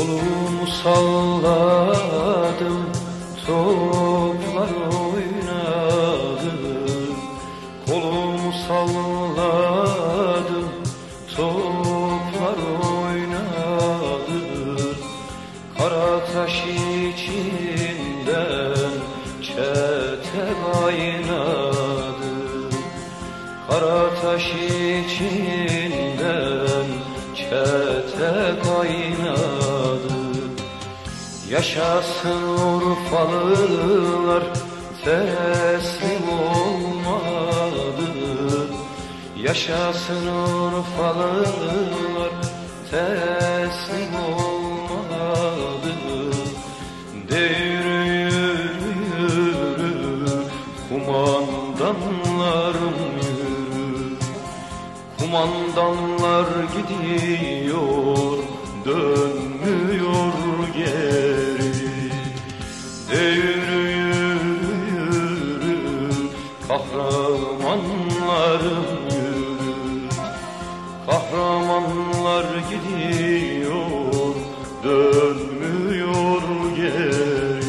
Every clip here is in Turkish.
Kolumu salladım, toplar oynadı. Kolumu salladım, toplar oynadı. Kara taş içinden çete kaynadı. Kara taş içinden çete kaynadı. Yaşasın Urfalılar, teslim olmadı. Yaşasın Urfalılar, teslim olmadı. De yürü yürü yürü, kumandanlarım yürü. Kumandanlar gidiyor, dönmüyor geri. De yürü yürü yürü, kahramanlarım yürü. Kahramanlar gidiyor, dönmüyor geri.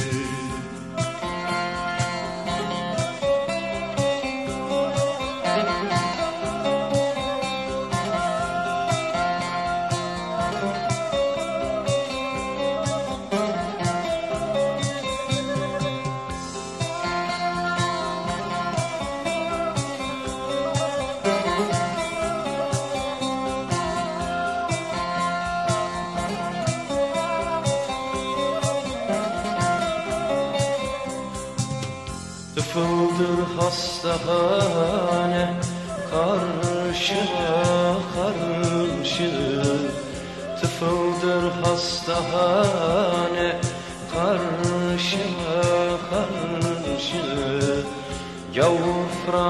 Tıfıldır hastahane, karşıma karşı. Tıfıldır hastahane, karşıma karşı. Gavur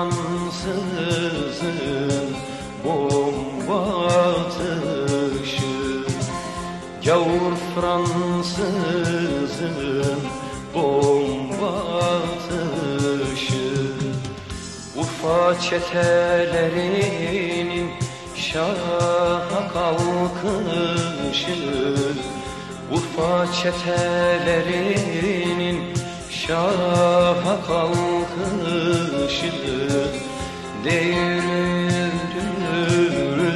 Fransızın bomba atışı. Gavur Fransızın bomba atışı. Urfa çetelerinin şaha kalkışı. Urfa çetelerinin şaha kalkışı. De yürü yürü,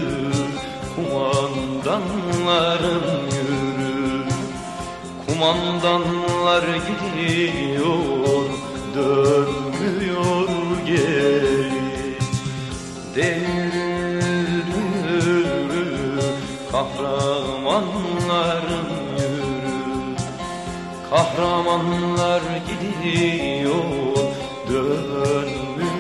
kumandanlarım yürü. Kumandanlar gidiyor, dönmüyor geri. De yürü yürü, kahramanlarım yürü. Kahramanlar gidiyor, dönmüyor